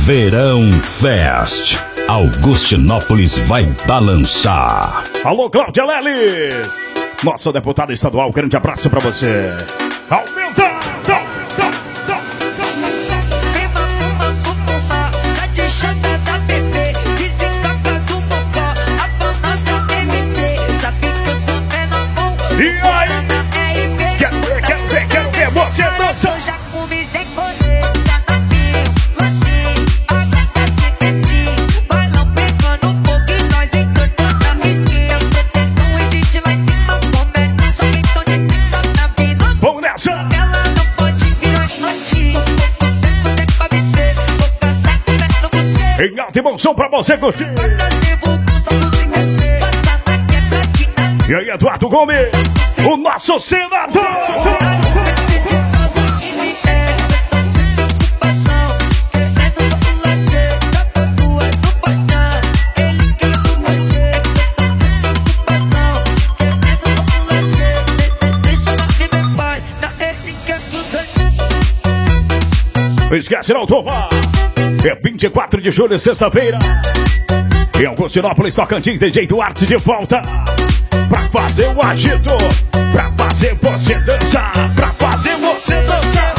Verão Fest. Augustinópolis vai balançar. Alô, Cláudia Leles, nosso deputado estadual, grande abraço pra você. Aumenta! E aí? Quero ver você dançar. Vamos nessa! Em alto e bom som pra você curtir. E aí, Eduardo Gomes, o nosso senador. Esquece não, turma. É 24 de julho, sexta-feira. Em Augustinópolis, Tocantins, de jeito arte de volta. Pra fazer o agito, pra fazer você dançar, pra fazer você dançar.